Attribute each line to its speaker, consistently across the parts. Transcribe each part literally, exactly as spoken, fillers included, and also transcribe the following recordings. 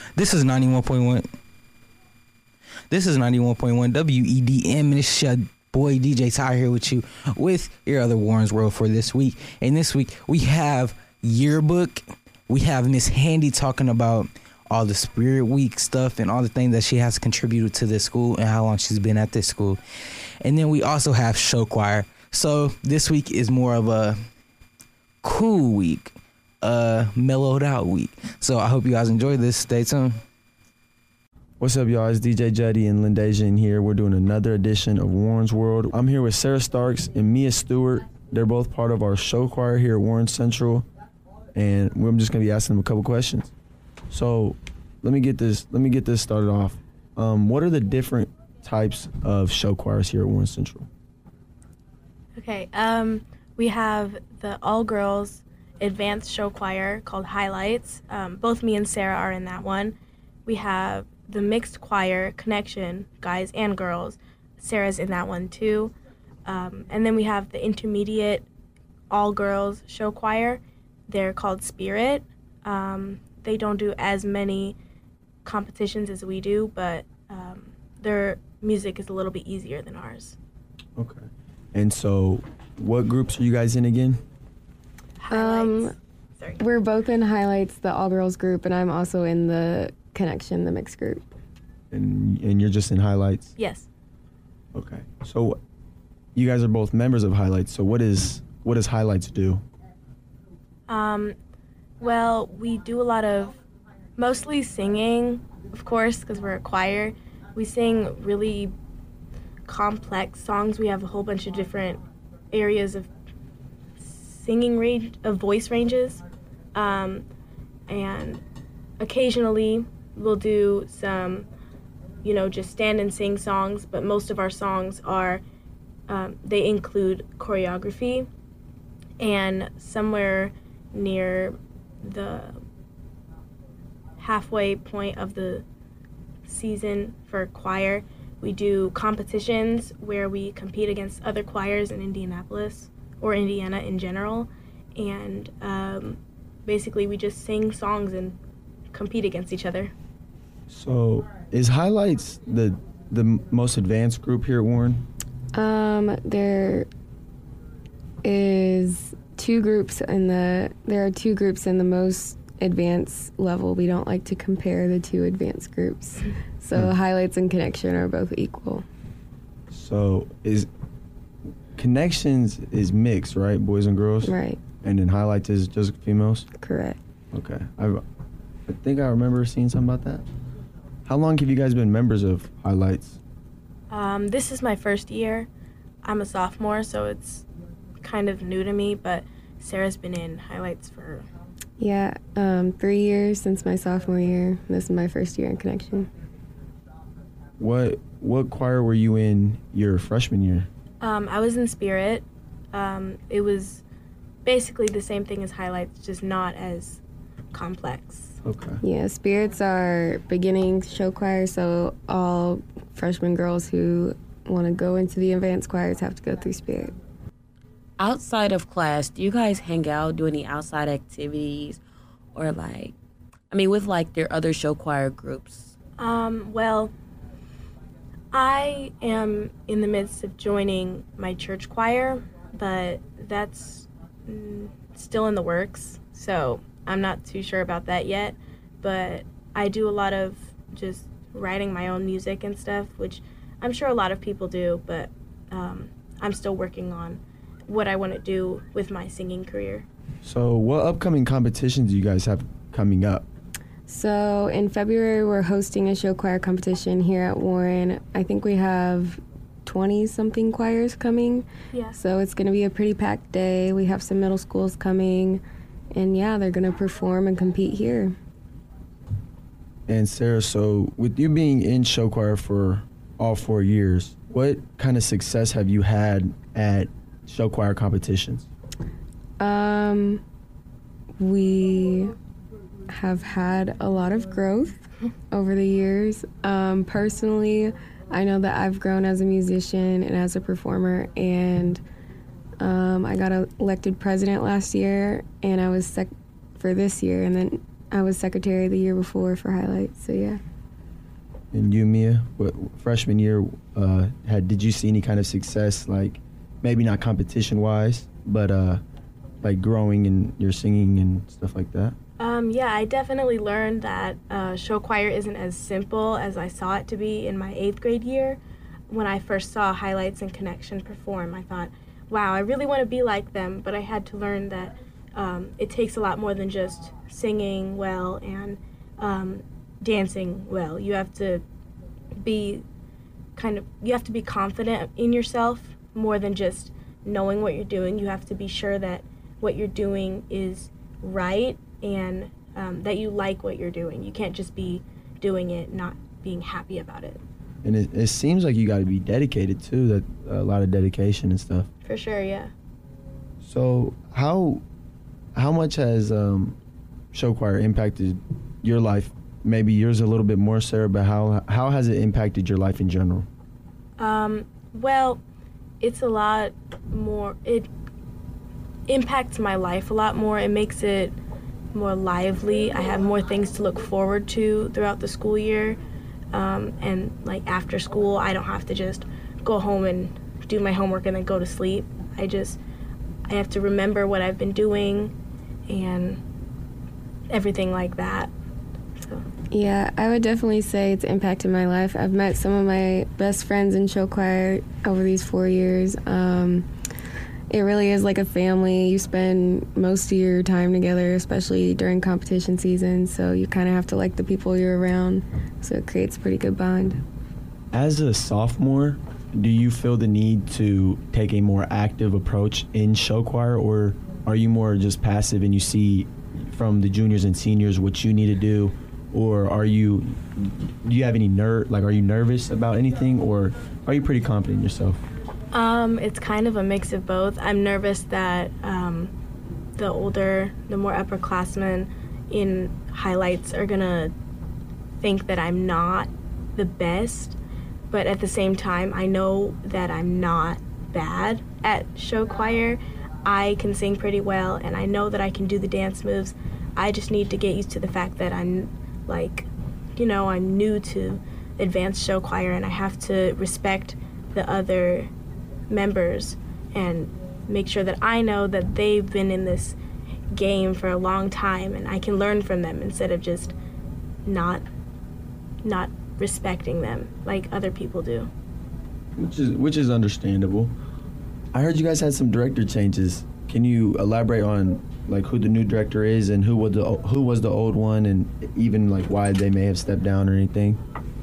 Speaker 1: This is ninety-one point one. This is ninety-one point one W E D M, and it's your boy D J Ty here with you with your other Warren's World for this week. And this week we have Yearbook. We have Miss Handy talking about all the Spirit Week stuff and all the things that she has contributed to this school and how long she's been at this school. And then we also have Show Choir. So this week is more of a cool week, uh, mellowed out week. So I hope you guys enjoy this. Stay tuned.
Speaker 2: What's up, y'all? It's D J Juddy and Lindasia in here. We're doing another edition of Warren's World. I'm here with Sarah Starks and Mia Stewart. They're both part of our show choir here at Warren Central, and we're just gonna be asking them a couple questions. So let me get this. Let me get this started off. Um, what are the different types of show choirs here at Warren Central?
Speaker 3: Okay. Um, we have the all-girls advanced show choir called Highlights. Um, both me and Sarah are in that one. We have the mixed choir Connection, guys and girls. Sarah's in that one too. Um, and then we have the intermediate all-girls show choir. They're called Spirit. Um, they don't do as many competitions as we do, but um, their music is a little bit easier than ours.
Speaker 2: Okay. And so what groups are you guys in again?
Speaker 3: Highlights.
Speaker 4: Um,
Speaker 3: Sorry.
Speaker 4: We're both in Highlights, the all-girls group, and I'm also in the Connection, the mixed group.
Speaker 2: And and you're just in Highlights?
Speaker 3: Yes.
Speaker 2: Okay. So you guys are both members of Highlights. So what is what does Highlights do?
Speaker 3: Um, well, we do a lot of mostly singing, of course, because we're a choir. We sing really complex songs. We have a whole bunch of different areas of singing range, of voice ranges. Um, and occasionally we'll do some, you know, just stand and sing songs, but most of our songs are, um, they include choreography. And somewhere near the halfway point of the season for choir, we do competitions where we compete against other choirs in Indianapolis or Indiana in general, and um, basically we just sing songs and compete against each other.
Speaker 2: So is Highlights the the most advanced group here at Warren?
Speaker 4: Um, there is two groups in the, there are two groups in the most advanced level. We don't like to compare the two advanced groups. So
Speaker 2: Hmm.
Speaker 4: Highlights and Connection are both equal.
Speaker 2: So is Connections is mixed, right? Boys and girls?
Speaker 4: Right,
Speaker 2: And then Highlights is just females?
Speaker 4: correct.
Speaker 2: Okay. I I think I remember seeing something about that. How long have you guys been members of Highlights?
Speaker 3: Um, this is my first year. I'm a sophomore, so it's kind of new to me, but Sarah's been in Highlights for...
Speaker 4: Yeah, um, three years since my sophomore year. This is my first year in Connection.
Speaker 2: What what choir were you in your freshman year?
Speaker 3: Um, I was in Spirit. Um, it was basically the same thing as Highlights, just not as complex.
Speaker 2: Okay.
Speaker 4: Yeah, Spirits are beginning show choir, so all freshman girls who want to go into the advanced choirs have to go through Spirit.
Speaker 5: Outside of class, do you guys hang out, do any outside activities, or like, I mean, with like their other show choir groups?
Speaker 3: Um, well, I am in the midst of joining my church choir, but that's mm, still in the works, so I'm not too sure about that yet. But I do a lot of just writing my own music and stuff, which I'm sure a lot of people do, but um, I'm still working on what I want to do with my singing career.
Speaker 2: So what upcoming competitions do you guys have coming up?
Speaker 4: So in February, we're hosting a show choir competition here at Warren. I think we have twenty-something choirs coming.
Speaker 3: Yeah.
Speaker 4: So it's going to be a pretty packed day. We have some middle schools coming. And yeah, they're going to perform and compete here.
Speaker 2: And Sarah, so with you being in show choir for all four years, what kind of success have you had at show choir competitions?
Speaker 4: Um, we have had a lot of growth over the years. Um, personally, I know that I've grown as a musician and as a performer, and um, I got elected president last year, and I was sec for this year, and then I was secretary the year before for highlights. So yeah.
Speaker 2: And you, Mia, what, freshman year, uh, had did you see any kind of success, like maybe not competition wise, but uh, like growing in your singing and stuff like that?
Speaker 3: Um, yeah, I definitely learned that uh, show choir isn't as simple as I saw it to be in my eighth grade year. When I first saw Highlights and Connection perform, I thought, wow, I really want to be like them, but I had to learn that um, it takes a lot more than just singing well and um, dancing well. You have to be kind of, you have to be confident in yourself more than just knowing what you're doing. You have to be sure that what you're doing is right and um, that you like what you're doing. You can't just be doing it, not being happy about it.
Speaker 2: And it, it seems like you got to be dedicated too, that a lot of dedication and stuff.
Speaker 3: For sure, yeah.
Speaker 2: So how how much has um, show choir impacted your life? Maybe yours a little bit more, Sarah, but how how has it impacted your life in general?
Speaker 3: Um, well, it's a lot more, it impacts my life a lot more. It makes it more lively. I have more things to look forward to throughout the school year. Um, and like after school, I don't have to just go home and do my homework and then go to sleep. I just, I have to remember what I've been doing and everything like that. So.
Speaker 4: Yeah, I would definitely say it's impacted my life. I've met some of my best friends in show choir over these four years. Um, it really is like a family. You spend most of your time together, especially during competition season, so you kind of have to like the people you're around, so it creates a pretty good bond.
Speaker 2: As a sophomore, do you feel the need to take a more active approach in show choir, or are you more just passive and you see from the juniors and seniors what you need to do? Or are you, do you have any ner like, are you nervous about anything, or are you pretty confident in yourself?
Speaker 3: Um, it's kind of a mix of both. I'm nervous that um, the older, the more upperclassmen in highlights are gonna think that I'm not the best, but at the same time, I know that I'm not bad at show choir. I can sing pretty well, and I know that I can do the dance moves. I just need to get used to the fact that I'm like, you know, I'm new to advanced show choir, and I have to respect the other members and make sure that I know that they've been in this game for a long time and I can learn from them instead of just not not respecting them like other people do.
Speaker 2: Which is which is understandable. I heard you guys had some director changes. Can you elaborate on like who the new director is and who was the who was the old one, and even like why they may have stepped down or anything?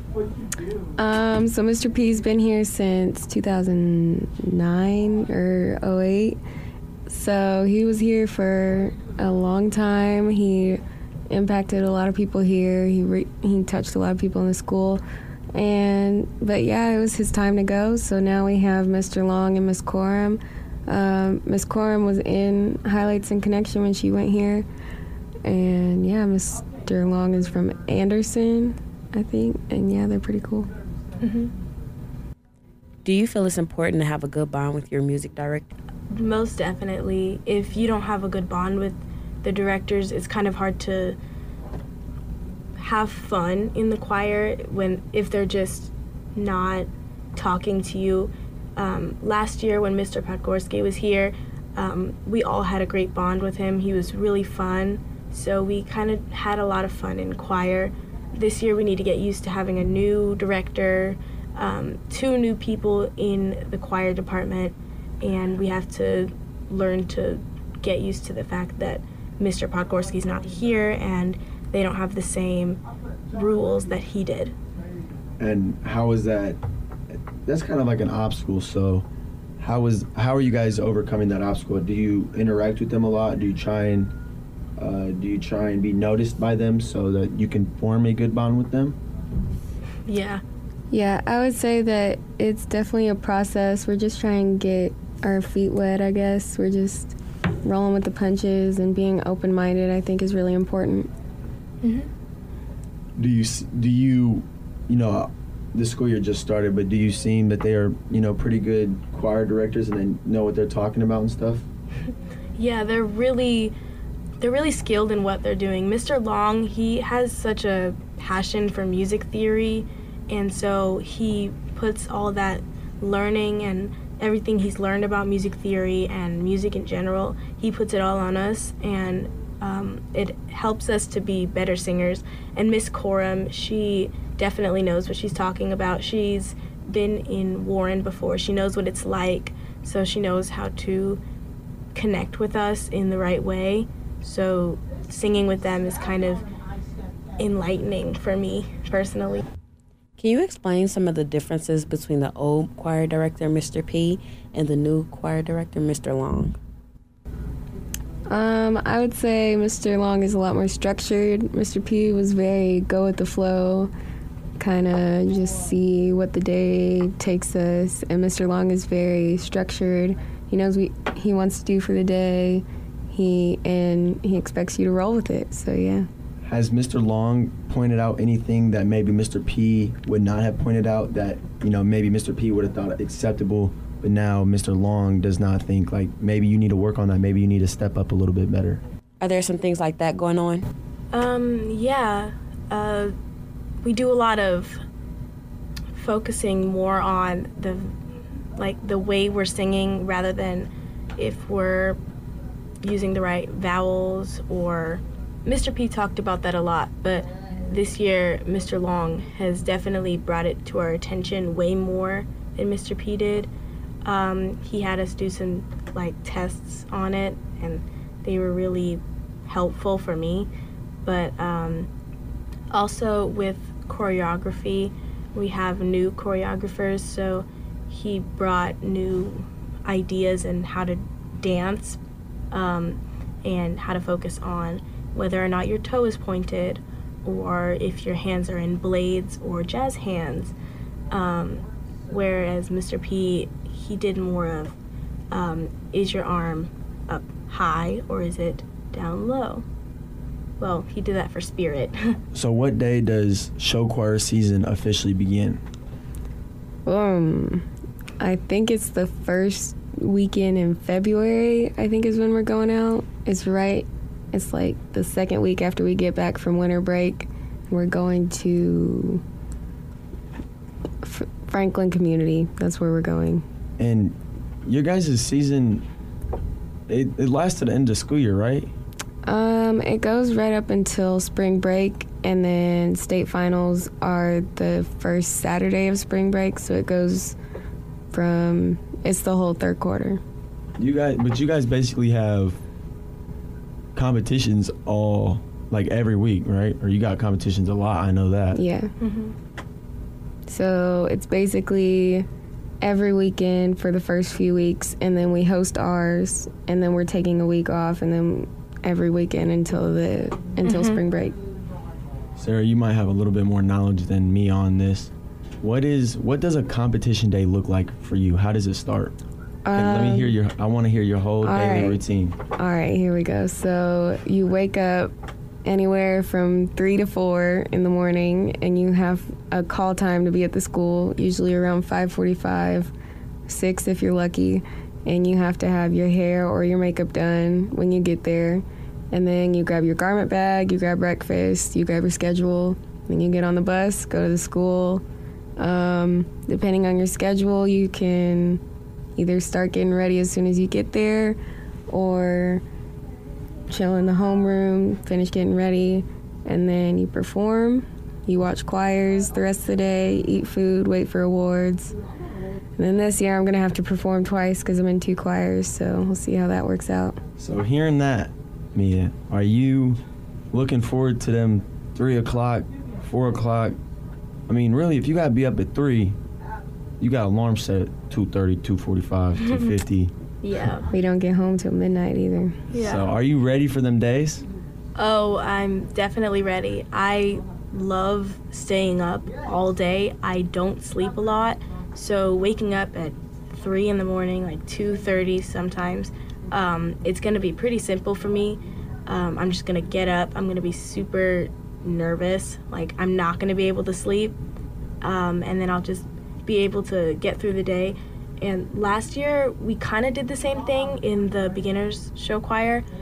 Speaker 4: Um, so Mister P's been here since two thousand nine or oh eight. So he was here for a long time. He impacted a lot of people here. He re- he touched a lot of people in the school. And but yeah, it was his time to go. So now we have Mister Long and Miss Coram. Um, Miss Coram was in Highlights and Connection when she went here. And yeah, Mister Long is from Anderson, I think. And yeah, they're pretty cool.
Speaker 3: Mm-hmm.
Speaker 5: Do you feel it's important to have a good bond with your music director?
Speaker 3: Most definitely. If you don't have a good bond with the directors, it's kind of hard to have fun in the choir when if they're just not talking to you. Um, last year when Mister Podgorski was here, um, we all had a great bond with him. He was really fun, so we kind of had a lot of fun in choir. This year we need to get used to having a new director, um, two new people in the choir department, and we have to learn to get used to the fact that Mister Podgorski's not here and they don't have the same rules that he did.
Speaker 2: And how is that? That's kind of like an obstacle. So how is how are you guys overcoming that obstacle? Do you interact with them a lot? Do you try and uh, do you try and be noticed by them so that you can form a good bond with them?
Speaker 3: Yeah.
Speaker 4: Yeah, I would say that it's definitely a process. We're just trying to get our feet wet, I guess. We're just rolling with the punches, and being open-minded, I think, is really important.
Speaker 3: Mm-hmm.
Speaker 2: Do you do you you know the school year just started, but do you seem that they are you know pretty good choir directors and they know what they're talking about and stuff?
Speaker 3: Yeah, they're really they're really skilled in what they're doing. Mister Long, he has such a passion for music theory, and so he puts all that learning and everything he's learned about music theory and music in general, he puts it all on us, and um, it helps us to be better singers. And Miss Coram, she definitely knows what she's talking about. She's been in Warren before. She knows what it's like, so she knows how to connect with us in the right way. So singing with them is kind of enlightening for me personally.
Speaker 5: Can you explain some of the differences between the old choir director, Mister P, and the new choir director, Mister Long?
Speaker 4: Um, I would say Mister Long is a lot more structured. Mister P was very go with the flow, kind of just see what the day takes us. And Mister Long is very structured. He knows what he wants to do for the day, he and he expects you to roll with it. So yeah.
Speaker 2: Has Mister Long pointed out anything that maybe Mister P would not have pointed out that, you know, maybe Mister P would have thought acceptable, but now Mister Long does not think, like, maybe you need to work on that, maybe you need to step up a little bit better?
Speaker 5: Are there some things like that going on?
Speaker 3: Um, yeah. Uh, we do a lot of focusing more on the, like, the way we're singing rather than if we're using the right vowels or... Mister P talked about that a lot, but this year Mister Long has definitely brought it to our attention way more than Mister P did. Um, he had us do some like tests on it, and they were really helpful for me. But um, also with choreography, we have new choreographers, so he brought new ideas in how to dance um, and how to focus on whether or not your toe is pointed, or if your hands are in blades or jazz hands. Um, whereas Mister P, he did more of, um, is your arm up high or is it down low? Well, he did that for spirit.
Speaker 2: So what day does show choir season officially begin?
Speaker 4: Um, I think it's the first weekend in February, I think is when we're going out. It's right It's like the second week after we get back from winter break. We're going to F- Franklin Community. That's where we're going.
Speaker 2: And your guys' season, it, it lasts to the end of school year, right?
Speaker 4: Um, it goes right up until spring break, and then state finals are the first Saturday of spring break, so it goes from, it's the whole third quarter.
Speaker 2: You guys, but you guys basically have competitions all, like, every week, right? Or you got competitions a lot, I know that.
Speaker 4: Yeah.
Speaker 3: Mm-hmm.
Speaker 4: So it's basically every weekend for the first few weeks, and then we host ours, and then we're taking a week off, and then every weekend until the until
Speaker 3: Mm-hmm.
Speaker 4: spring break.
Speaker 2: Sarah, you might have a little bit more knowledge than me on this. What is what does a competition day look like for you? How does it start? Okay, let me hear your. I want to hear your whole
Speaker 4: all
Speaker 2: daily
Speaker 4: right.
Speaker 2: routine.
Speaker 4: All right, here we go. So you wake up anywhere from three to four in the morning, and you have a call time to be at the school, usually around five forty-five, six if you're lucky, and you have to have your hair or your makeup done when you get there. And then you grab your garment bag, you grab breakfast, you grab your schedule, then you get on the bus, go to the school. Um, depending on your schedule, you can either start getting ready as soon as you get there, or chill in the homeroom, finish getting ready, and then you perform. You watch choirs the rest of the day, eat food, wait for awards. And then this year I'm going to have to perform twice because I'm in two choirs, so we'll see how that works out.
Speaker 2: So hearing that, Mia, are you looking forward to them three o'clock, four o'clock? I mean, really, if you got to be up at three, you got alarm set at two thirty, two forty-five, two fifty.
Speaker 3: Yeah.
Speaker 4: We don't get home till midnight either.
Speaker 3: Yeah.
Speaker 2: So are you ready for them days?
Speaker 3: Oh, I'm definitely ready. I love staying up all day. I don't sleep a lot, so waking up at three in the morning, like two thirty sometimes, um, it's going to be pretty simple for me. Um, I'm just going to get up. I'm going to be super nervous. Like, I'm not going to be able to sleep, um, and then I'll just be able to get through the day. And last year, we kind of did the same thing in the beginners show choir,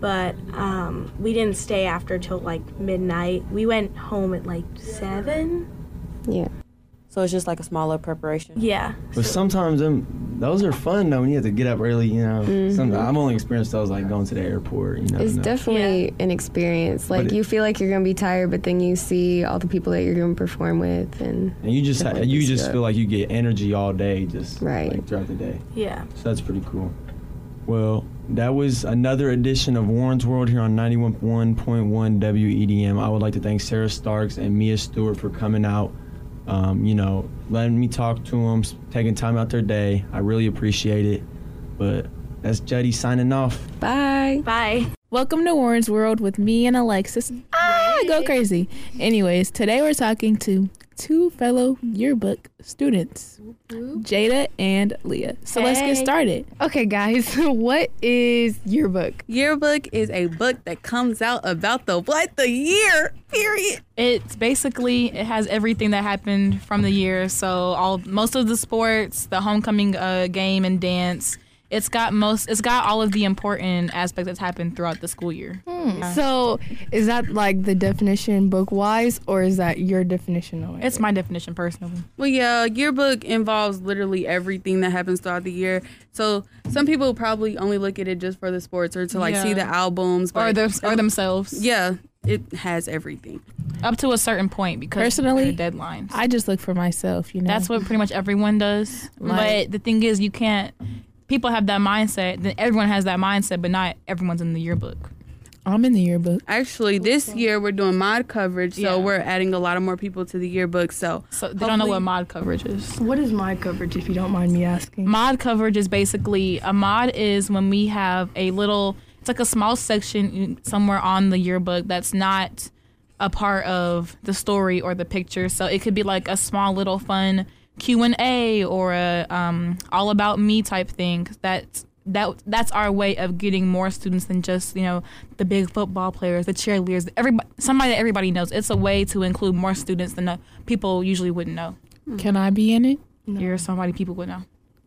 Speaker 3: but um, we didn't stay after till like midnight. We went home at like seven.
Speaker 4: Yeah.
Speaker 5: So it's just like a smaller preparation.
Speaker 3: Yeah.
Speaker 2: But
Speaker 3: so-
Speaker 2: sometimes them those are fun though when you have to get up early, you know.
Speaker 4: Mhm.
Speaker 2: Sometimes I've only experienced those like going to the airport, you know.
Speaker 4: It's
Speaker 2: no.
Speaker 4: definitely an experience. Like
Speaker 2: But it-
Speaker 4: you feel like you're gonna be tired, but then you see all the people that you're gonna perform with, and
Speaker 2: And you just ha-
Speaker 4: definitely
Speaker 2: you
Speaker 4: boosts
Speaker 2: just
Speaker 4: you
Speaker 2: feel
Speaker 4: up.
Speaker 2: like you get energy all day, just
Speaker 4: Right.
Speaker 2: like, throughout the day.
Speaker 3: Yeah.
Speaker 2: So that's pretty cool. Well, that was another edition of Warren's World here on ninety-one point one W E D M. I would like to thank Sarah Starks and Mia Stewart for coming out, um, you know, letting me talk to them, taking time out their day. I really appreciate it. But that's Juddy signing off.
Speaker 4: bye.
Speaker 3: Bye.
Speaker 6: Welcome to Warren's World with me and Alexis. Ah, go crazy. Anyways, today we're talking to two fellow yearbook students, Jada and Leah. So let's get
Speaker 3: Hey.
Speaker 6: started.
Speaker 7: Okay, guys, what is yearbook?
Speaker 8: Yearbook is a book that comes out about the what the year period.
Speaker 6: It's basically, it has everything that happened from the year. So all most of the sports, the homecoming uh, game and dance. It's got most. It's got all of the important aspects that's happened throughout the school year.
Speaker 7: So, is that like the definition book wise, or is that your definition of it?
Speaker 6: It's my definition personally.
Speaker 8: Well, yeah, yearbook involves literally everything that happens throughout the year. So some people probably only look at it just for the sports or to like see
Speaker 6: Yeah.
Speaker 8: the albums,
Speaker 6: Or,
Speaker 8: but
Speaker 6: them, or themselves.
Speaker 8: yeah, it has everything.
Speaker 6: Up to a certain point because
Speaker 7: Personally,
Speaker 6: of the deadlines.
Speaker 7: I just look for myself, you know.
Speaker 6: That's what pretty much everyone does.
Speaker 7: Right.
Speaker 6: But the thing is, you can't. People have that mindset. Then everyone has that mindset, but not everyone's in the yearbook.
Speaker 7: I'm in the yearbook.
Speaker 8: Actually, this year we're doing mod coverage, so
Speaker 6: Yeah.
Speaker 8: we're adding a lot of more people to the yearbook. So
Speaker 6: So they don't know
Speaker 8: Hopefully-
Speaker 6: what mod coverage is.
Speaker 7: What is my coverage, if you don't mind me asking?
Speaker 6: Mod coverage is basically a mod is when we have a little. It's like a small section somewhere on the yearbook that's not a part of the story or the picture. So it could be like a small little fun Q and A or a um, all about me type thing. That's that that's our way of getting more students than just, you know, the big football players, the cheerleaders, everybody, somebody that everybody knows. It's a way to include more students than uh, people usually wouldn't know.
Speaker 7: Can I be in it?
Speaker 6: You're somebody people would know.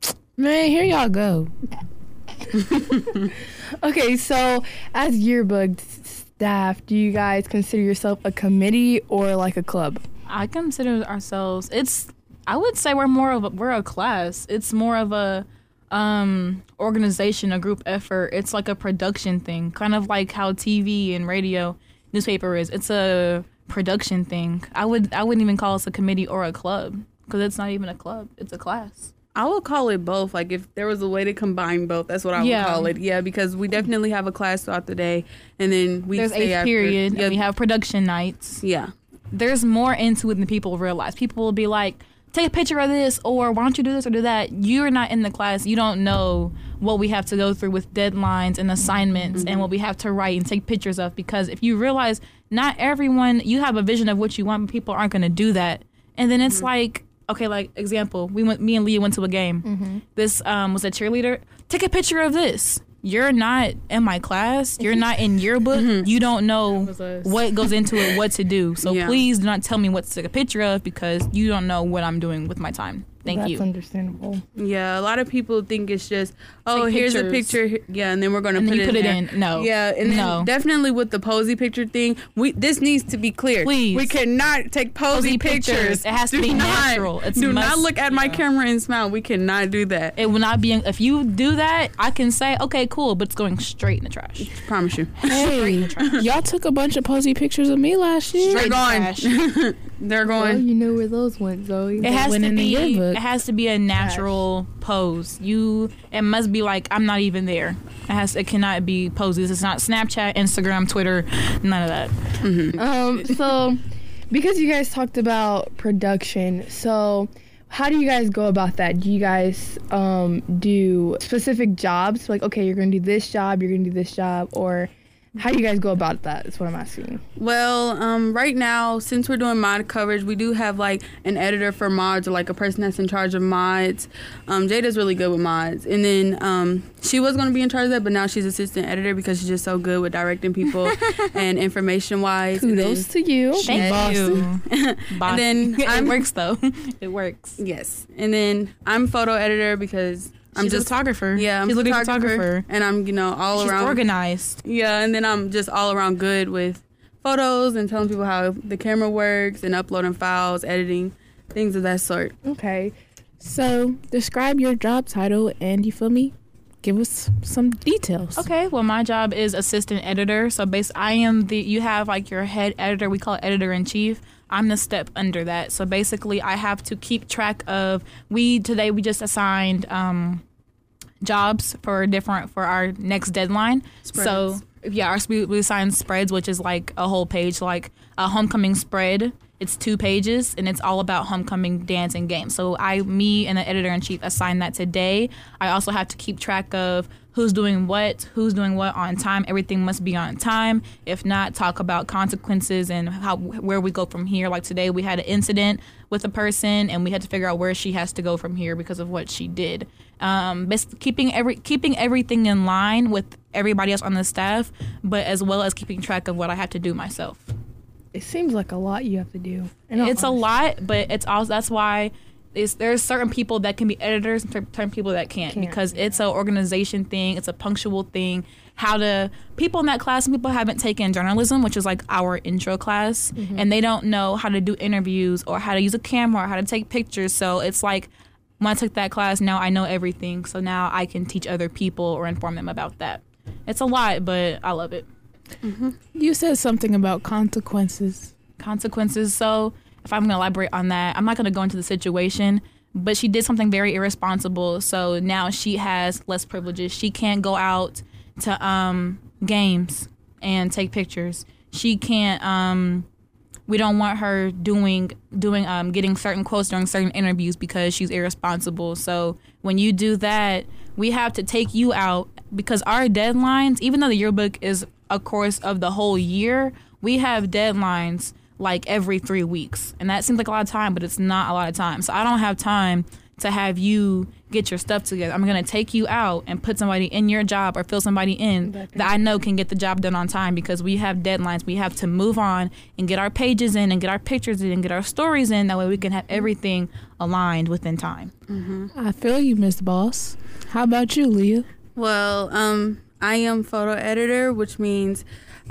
Speaker 7: Man, here y'all go. Okay, so as yearbook staff, do you guys consider yourself a committee or like a club?
Speaker 6: I consider ourselves. It's. I would say we're more of a, we're a class. It's more of a um, organization, a group effort. It's like a production thing, kind of like how T V and radio, newspaper is. It's a production thing. I would I wouldn't even call us a committee or a club because it's not even a club. It's a class.
Speaker 8: I would call it both. Like if there was a way to combine both, that's what I
Speaker 6: Yeah.
Speaker 8: would call it. Yeah, because we definitely have a class throughout the day, and then we
Speaker 6: There's
Speaker 8: stay
Speaker 6: eighth
Speaker 8: after.
Speaker 6: period.
Speaker 8: Yeah,
Speaker 6: And we have production nights.
Speaker 8: yeah.
Speaker 6: There's more into it than people realize. People will be like, take a picture of this, or why don't you do this or do that? You're not in the class. You don't know what we have to go through with deadlines and assignments and what we have to write and take pictures of. Because if you realize not everyone, you have a vision of what you want, but people aren't going to do that. And then it's like, okay, like example, we went, me and Leah went to a game. This um, was a cheerleader. Take a picture of this. You're not in my class. You're not in your book. You don't know
Speaker 7: was us.
Speaker 6: what goes into it, what to do. So
Speaker 8: Yeah.
Speaker 6: please do not tell me what to take a picture of because you don't know what I'm doing with my time. Thank
Speaker 7: That's
Speaker 6: you.
Speaker 7: understandable.
Speaker 8: Yeah, a lot of people think it's just, oh,
Speaker 6: Take
Speaker 8: here's
Speaker 6: pictures.
Speaker 8: a picture. Yeah, and then we're going to
Speaker 6: And
Speaker 8: put,
Speaker 6: then you
Speaker 8: it,
Speaker 6: put it
Speaker 8: there.
Speaker 6: in. No.
Speaker 8: Yeah, and then
Speaker 6: No.
Speaker 8: definitely with the posy picture thing, we this needs to be clear.
Speaker 6: Please.
Speaker 8: We cannot take posy,
Speaker 6: Posy pictures.
Speaker 8: pictures.
Speaker 6: It has to
Speaker 8: Do
Speaker 6: be
Speaker 8: not-
Speaker 6: natural. It's
Speaker 8: do
Speaker 6: must-
Speaker 8: not look at my
Speaker 6: yeah.
Speaker 8: camera and smile. We cannot do that.
Speaker 6: It will not be, if you do that, I can say, okay, cool, but it's going straight in the trash.
Speaker 8: Promise you.
Speaker 7: Hey, y'all took a bunch of posy pictures of me last year.
Speaker 8: They're
Speaker 6: Straight
Speaker 8: going.
Speaker 6: trash.
Speaker 8: They're
Speaker 7: Well,
Speaker 8: going.
Speaker 7: you know where those went, Zoe.
Speaker 6: It
Speaker 7: They
Speaker 6: has
Speaker 7: went
Speaker 6: to
Speaker 7: in the
Speaker 6: be.
Speaker 7: yearbook.
Speaker 6: It has to be a natural pose. You. It must be like I'm not even there. It has. It cannot be poses. It's not Snapchat, Instagram, Twitter, none of that.
Speaker 7: Um, so, because you guys talked about production, so how do you guys go about that? Do you guys um, do specific jobs? Like, okay, you're going to do this job, you're going to do this job, or how do you guys go about that? That's what I'm asking.
Speaker 8: Well, um, right now, since we're doing mod coverage, we do have like an editor for mods or like a person that's in charge of mods. Um, Jada's really good with mods. And then um, she was going to be in charge of that, but now she's assistant editor because she's just so good with directing people and information wise.
Speaker 7: Kudos to you.
Speaker 6: Thank
Speaker 7: Bossy.
Speaker 6: you. Boss.
Speaker 8: then
Speaker 6: it
Speaker 8: I'm-
Speaker 6: works though. It works.
Speaker 8: Yes. And then I'm photo editor because I'm
Speaker 6: She's
Speaker 8: just
Speaker 6: a photographer.
Speaker 8: Yeah, I'm
Speaker 6: She's
Speaker 8: a
Speaker 6: literally a
Speaker 8: photographer,
Speaker 6: photographer.
Speaker 8: and I'm you know all
Speaker 6: She's
Speaker 8: around
Speaker 6: organized.
Speaker 8: Yeah, and then I'm just all around good with photos and telling people how the camera works and uploading files, editing, things of that sort.
Speaker 7: Okay. So describe your job title and you feel me? Give us some details.
Speaker 6: Okay, well, my job is assistant editor. So, basically, I am the, you have like your head editor, we call it editor in chief. I'm the step under that. So, basically, I have to keep track of, we, today we just assigned um, jobs for different, for our next deadline.
Speaker 8: Spreads.
Speaker 6: So, yeah, our, we, we assigned spreads, which is like a whole page, like a homecoming spread. It's two pages, and it's all about homecoming dance and games. So I, me, and the editor-in-chief assigned that today. I also have to keep track of who's doing what, who's doing what on time. Everything must be on time. If not, talk about consequences and how where we go from here. Like today, we had an incident with a person, and we had to figure out where she has to go from here because of what she did. Um, bas- keeping every keeping everything in line with everybody else on the staff, but as well as keeping track of what I have to do myself.
Speaker 7: It seems like a lot you have to do. In all
Speaker 6: It's a
Speaker 7: honesty.
Speaker 6: lot, but it's also that's why it's, there's certain people that can be editors and certain people that can't,
Speaker 7: Can't,
Speaker 6: because it's an organization thing, it's a punctual thing. How to people in that class, some people haven't taken journalism, which is like our intro class,
Speaker 7: Mm-hmm.
Speaker 6: and they don't know how to do interviews or how to use a camera or how to take pictures. So it's like when I took that class, now I know everything. So now I can teach other people or inform them about that. It's a lot, but I love it.
Speaker 9: You said something about consequences.
Speaker 6: Consequences. So if I'm going to elaborate on that, I'm not going to go into the situation, but she did something very irresponsible. So now she has less privileges. She can't go out to um, games and take pictures. She can't. Um, we don't want her doing doing um, getting certain quotes during certain interviews because she's irresponsible. So when you do that, we have to take you out because our deadlines, even though the yearbook is a course of the whole year, we have deadlines like every three weeks. And that seems like a lot of time, but it's not a lot of time. So I don't have time to have you get your stuff together. I'm going to take you out and put somebody in your job or fill somebody in that I know can get the job done on time because we have deadlines. We have to move on and get our pages in and get our pictures in and get our stories in. That way we can have everything aligned within time.
Speaker 8: Mm-hmm.
Speaker 9: I feel you, Miss Boss. How about you, Leah?
Speaker 8: Well, um, I am photo editor, which means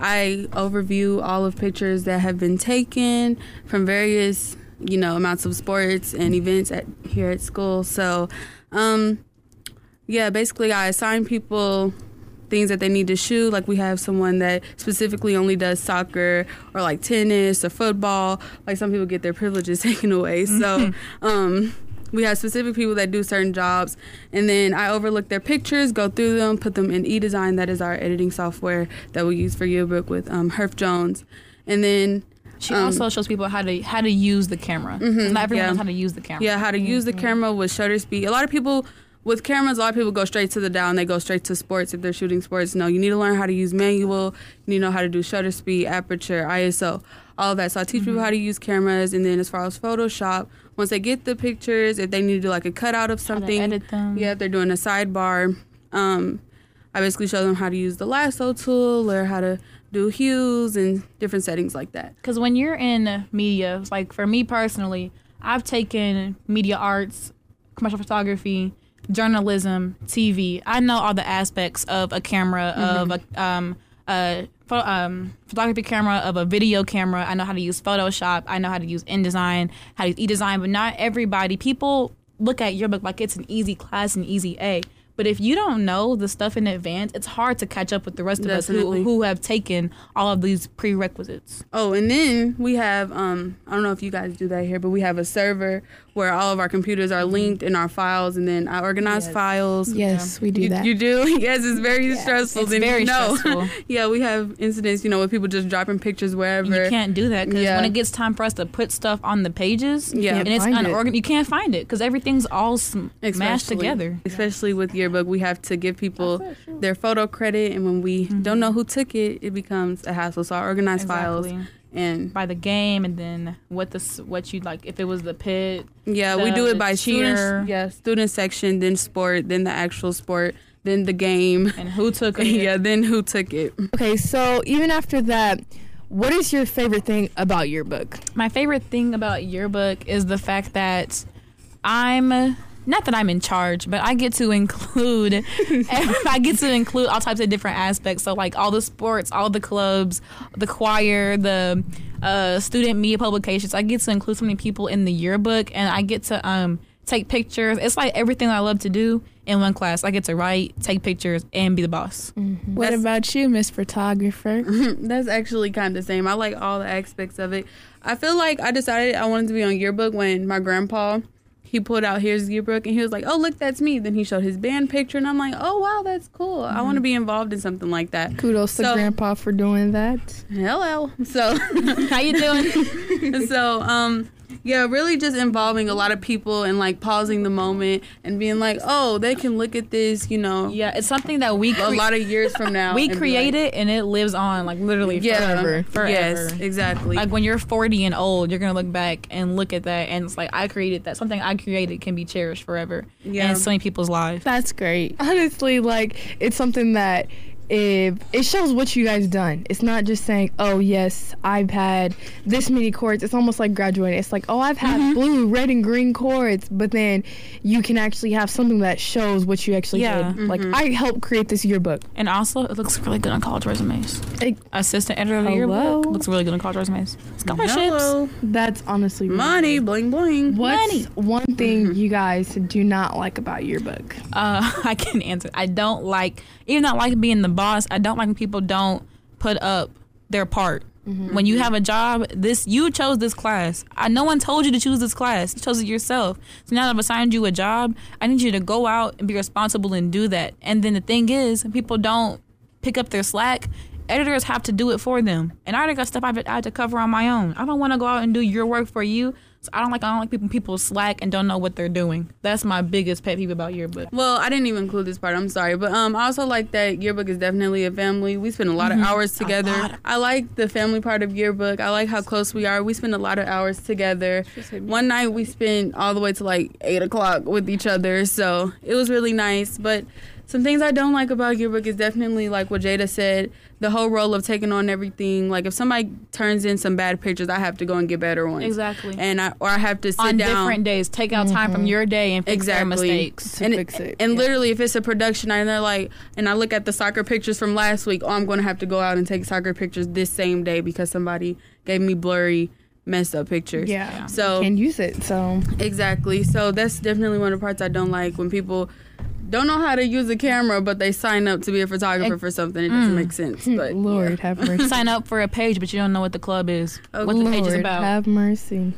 Speaker 8: I overview all of pictures that have been taken from various, you know, amounts of sports and events at here at school. So, um, yeah, basically I assign people things that they need to shoot. Like we have someone that specifically only does soccer or like tennis or football. Like some people get their privileges taken away. So, um, we have specific people that do certain jobs, and then I overlook their pictures, go through them, put them in eDesign. That is our editing software that we use for yearbook with um, Herf Jones. And then
Speaker 6: She
Speaker 8: um,
Speaker 6: also shows people how to how to use the camera.
Speaker 8: Mhm,
Speaker 6: Not everyone
Speaker 8: yeah.
Speaker 6: knows how to use the camera.
Speaker 8: Yeah, how to use the camera with shutter speed. A lot of people with cameras, a lot of people go straight to the dial and they go straight to sports if they're shooting sports. No, you need to learn how to use manual. You need to know how to do shutter speed, aperture, I S O, all of that. So I teach
Speaker 6: Mm-hmm.
Speaker 8: people how to use cameras, and then as far as Photoshop, once they get the pictures, if they need to do like a cutout of
Speaker 6: How to
Speaker 8: something,
Speaker 6: edit them.
Speaker 8: yeah, if they're doing a sidebar, um, I basically show them how to use the lasso tool or how to do hues and different settings like that.
Speaker 6: Because when you're in media, like for me personally, I've taken media arts, commercial photography, journalism, T V. I know all the aspects of a camera,
Speaker 8: Mm-hmm.
Speaker 6: of a, um, a pho- um, photography camera, of a video camera. I know how to use Photoshop. I know how to use InDesign, how to use eDesign, but not everybody. People look at yearbook like it's an easy class, an easy A. But if you don't know the stuff in advance, it's hard to catch up with the rest of
Speaker 8: Definitely.
Speaker 6: us who, who have taken all of these prerequisites.
Speaker 8: Oh, and then we have, um, I don't know if you guys do that here, but we have a server where all of our computers are linked in our files, and then I organize
Speaker 6: Yes.
Speaker 8: files.
Speaker 9: Yes, we do
Speaker 8: You,
Speaker 9: that.
Speaker 8: you do? Yes, it's very stressful.
Speaker 6: It's
Speaker 8: then
Speaker 6: very
Speaker 8: you know.
Speaker 6: stressful.
Speaker 8: Yeah, we have incidents, you know, with people just dropping pictures wherever.
Speaker 6: And you can't do that because
Speaker 8: Yeah.
Speaker 6: when it gets time for us to put stuff on the pages,
Speaker 8: Yeah.
Speaker 6: and it's
Speaker 7: find it.
Speaker 6: unorganized, you can't find it because everything's all sm- mashed
Speaker 8: Especially-
Speaker 6: together.
Speaker 8: Especially with yearbook, we have to give people their photo credit, and when we don't know who took it, it becomes a hassle. So I organize files,
Speaker 6: Exactly.
Speaker 8: and
Speaker 6: By the game, and then what the s- what you like. If it was the pit,
Speaker 8: yeah, we
Speaker 6: the
Speaker 8: do it by
Speaker 6: cheer.
Speaker 8: students. Yeah, student section, then sport, then the actual sport, then the game.
Speaker 6: and who took it.
Speaker 8: Yeah, then who took it.
Speaker 7: Okay, so even after that, what is your favorite thing about yearbook?
Speaker 6: My favorite thing about yearbook is the fact that I'm not that I'm in charge, but I get to include, I get to include all types of different aspects. So like all the sports, all the clubs, the choir, the uh, student media publications. I get to include so many people in the yearbook, and I get to um, take pictures. It's like everything I love to do in one class. I get to write, take pictures, and be the boss.
Speaker 9: Mm-hmm. What That's, about you, Miss Photographer?
Speaker 8: That's actually kind of the same. I like all the aspects of it. I feel like I decided I wanted to be on yearbook when my grandpa, he pulled out his yearbook and he was like, oh, look, that's me. Then he showed his band picture and I'm like, oh, wow, that's cool. Mm-hmm. I want to be involved in something like that.
Speaker 7: Kudos so, to Grandpa for doing that.
Speaker 8: Hello. So,
Speaker 6: how you doing?
Speaker 8: so, um, yeah, really just involving a lot of people and like pausing the moment and being like, oh, they can look at this, you know.
Speaker 6: Yeah, it's something that we cre-
Speaker 8: a lot of years from now.
Speaker 6: We create like, it and it lives on like literally
Speaker 8: yeah,
Speaker 6: forever. Forever.
Speaker 8: Yes, exactly.
Speaker 6: Like when you're forty and old, you're gonna look back and look at that and it's like I created that. Something I created can be cherished forever. Yeah, in so many people's lives.
Speaker 9: That's great.
Speaker 7: Honestly, like it's something that. If it shows what you guys done. It's not just saying, oh yes, I've had this many chords. It's almost like graduating. It's like, oh, I've had mm-hmm. blue, red, and green chords, but then you can actually have something that shows what you actually
Speaker 6: yeah.
Speaker 7: did. Mm-hmm. Like I helped create this yearbook.
Speaker 6: And also it looks really good on college resumes. It, Assistant editor of the
Speaker 7: hello?
Speaker 6: yearbook looks really good on college resumes. Scholarships.
Speaker 8: Hello.
Speaker 7: That's honestly really
Speaker 8: money,
Speaker 7: good.
Speaker 8: bling bling.
Speaker 7: What's
Speaker 6: money.
Speaker 7: one thing you guys do not like about yearbook?
Speaker 6: Uh, I can answer. I don't like, even though I like being the boss, I don't like when people don't put up their part. Mm-hmm. When you have a job, this you chose this class. I, no one told you to choose this class. You chose it yourself. So now that I've assigned you a job, I need you to go out and be responsible and do that. And then the thing is, people don't pick up their slack. Editors have to do it for them. And I already got stuff I had to cover on my own. I don't want to go out and do your work for you. So I don't like I don't like people people slack and don't know what they're doing. That's my biggest pet peeve about yearbook.
Speaker 8: Well, I didn't even include this part. I'm sorry, but um, I also like that yearbook is definitely a family. We spend a lot mm-hmm. of hours together. Of- I like the family part of yearbook. I like how close we are. We spend a lot of hours together. One night we spent all the way to like eight o'clock with each other, so it was really nice. But some things I don't like about yearbook is definitely like what Jada said, the whole role of taking on everything. Like if somebody turns in some bad pictures, I have to go and get better ones.
Speaker 6: Exactly.
Speaker 8: And I or I have to sit
Speaker 6: on
Speaker 8: down.
Speaker 6: different days, take out time mm-hmm. from your day and fix
Speaker 8: exactly.
Speaker 6: their mistakes.
Speaker 8: And,
Speaker 7: fix it.
Speaker 8: and
Speaker 7: yeah.
Speaker 8: literally, if it's a production night and they're like, and I look at the soccer pictures from last week, oh, I'm going to have to go out and take soccer pictures this same day because somebody gave me blurry, messed up pictures.
Speaker 7: Yeah.
Speaker 8: So
Speaker 7: can't use it. So
Speaker 8: exactly. So that's definitely one of the parts I don't like when people don't know how to use a camera, but they sign up to be a photographer Ex- for something. It doesn't mm. make sense. But
Speaker 7: Lord
Speaker 8: yeah.
Speaker 7: have mercy.
Speaker 6: Sign up for a page, but you don't know what the club is.
Speaker 8: Okay.
Speaker 6: What the
Speaker 7: Lord
Speaker 6: page is about.
Speaker 7: Have mercy.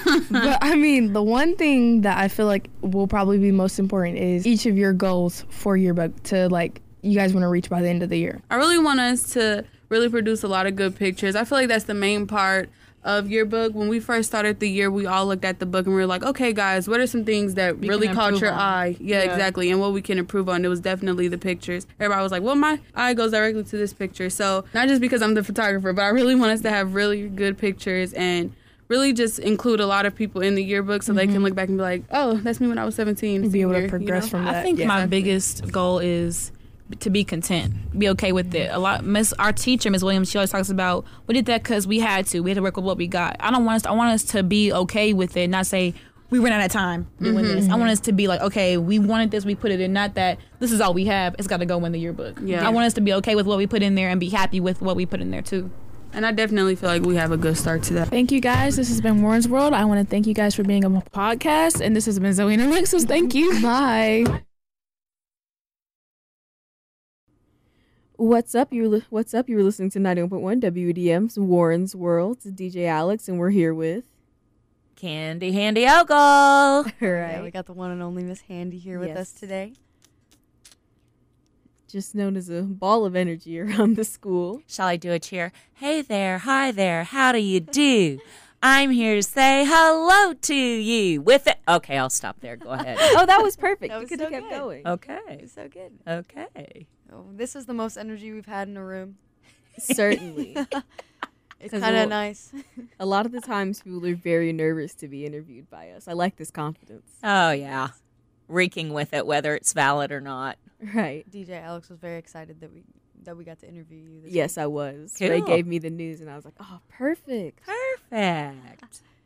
Speaker 7: But I mean, the one thing that I feel like will probably be most important is each of your goals for yearbook to like you guys want to reach by the end of the year.
Speaker 8: I really want us to really produce a lot of good pictures. I feel like that's the main part of yearbook. When we first started the year, we all looked at the book and we were like, okay, guys, what are some things that we really caught your on. eye? Yeah, yeah, exactly. And what we can improve on. It was definitely the pictures. Everybody was like, well, my eye goes directly to this picture. So not just because I'm the photographer, but I really want us to have really good pictures and really just include a lot of people in the yearbook so mm-hmm. they can look back and be like, oh, that's me when I was seventeen.
Speaker 7: And be able
Speaker 8: year,
Speaker 7: to progress
Speaker 8: you know?
Speaker 7: from that.
Speaker 6: I think
Speaker 7: yeah.
Speaker 6: my biggest goal is to be content, be okay with it. A lot, Miss our teacher, Miss Williams, she always talks about we did that because we had to. We had to work with what we got. I don't want us. To, I want us to be okay with it, not say we ran out of time doing mm-hmm. this. I want us to be like, okay, we wanted this, we put it in. Not that this is all we have. It's got to go in the yearbook. Yeah. I want us to be okay with what we put in there and be happy with what we put in there too.
Speaker 8: And I definitely feel like we have a good start to that.
Speaker 9: Thank you guys. This has been Warren's World. I want to thank you guys for being on my podcast. And this has been Zoe and Alexis. Thank you.
Speaker 7: Bye.
Speaker 10: What's up? You li- What's up? You were listening to ninety-one point one W D M's Warren's World. It's D J Alex, and we're here with
Speaker 11: Candy Handy Alcohol.
Speaker 10: Right.
Speaker 11: Yeah, we got the one and only Miss Handy here with
Speaker 10: yes.
Speaker 11: us today.
Speaker 10: Just known as a ball of energy around the school.
Speaker 11: Shall I do a cheer? Hey there, hi there, how do you do? I'm here to say hello to you with it. Okay, I'll stop there. Go ahead.
Speaker 10: Oh, that was perfect.
Speaker 11: That
Speaker 10: you
Speaker 11: was
Speaker 10: could
Speaker 11: so
Speaker 10: have kept
Speaker 11: good.
Speaker 10: going.
Speaker 11: Okay.
Speaker 10: It was so good.
Speaker 11: Okay.
Speaker 12: Oh, this is the most energy we've had in a room.
Speaker 10: Certainly.
Speaker 12: It's kind of nice.
Speaker 10: A lot of the times people are very nervous to be interviewed by us. I like this confidence.
Speaker 11: Oh, yeah. Reeking with it, whether it's valid or not.
Speaker 10: Right.
Speaker 12: D J Alex was very excited that we that we got to interview you this
Speaker 10: Yes,
Speaker 12: week.
Speaker 10: I was.
Speaker 11: Cool.
Speaker 10: They gave me the news, and I was like, oh, perfect.
Speaker 11: Perfect.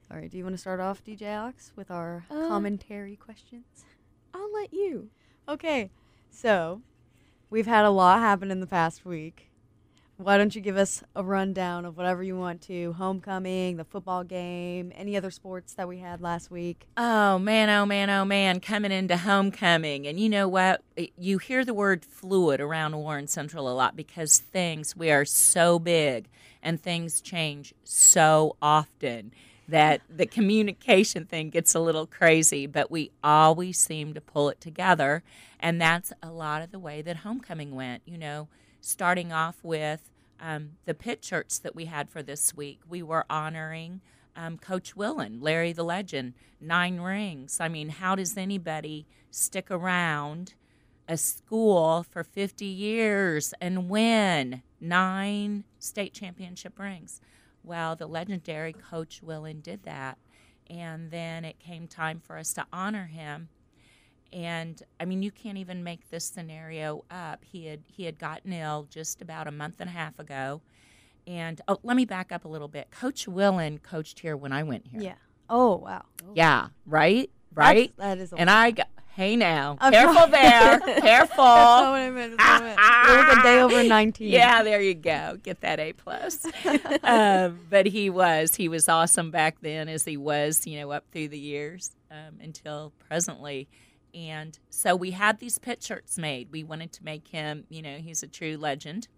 Speaker 12: All right. Do you want to start off, D J Alex, with our
Speaker 10: Uh,
Speaker 12: commentary questions?
Speaker 10: I'll let you.
Speaker 12: Okay. So, we've had a lot happen in the past week. Why don't you give us a rundown of whatever you want to? Homecoming, the football game, any other sports that we had last week?
Speaker 11: Oh, man, oh, man, oh, man, coming into homecoming. And you know what? You hear the word fluid around Warren Central a lot because things, we are so big and things change so often that the communication thing gets a little crazy, but we always seem to pull it together. And that's a lot of the way that homecoming went, you know. Starting off with um, the pit shirts that we had for this week. We were honoring um, Coach Willen, Larry the Legend, nine rings. I mean, how does anybody stick around a school for fifty years and win nine state championship rings? Well, the legendary Coach Willen did that. And then it came time for us to honor him. And, I mean, you can't even make this scenario up. He had he had gotten ill just about a month and a half ago. And, oh, let me back up a little bit. Coach Willen coached here when I went here.
Speaker 12: Yeah. Oh, wow.
Speaker 11: Yeah, right? Right?
Speaker 12: That's, that is a
Speaker 11: And I got, hey now,
Speaker 12: I'm
Speaker 11: careful
Speaker 12: sorry.
Speaker 11: there, careful.
Speaker 12: That's not what I meant. That's not what I meant. It was a day over nineteen.
Speaker 11: Yeah, there you go. Get that A plus. um, but he was, he was awesome back then as he was, you know, up through the years um, until presently. And so we had these pit shirts made. We wanted to make him, you know, he's a true legend.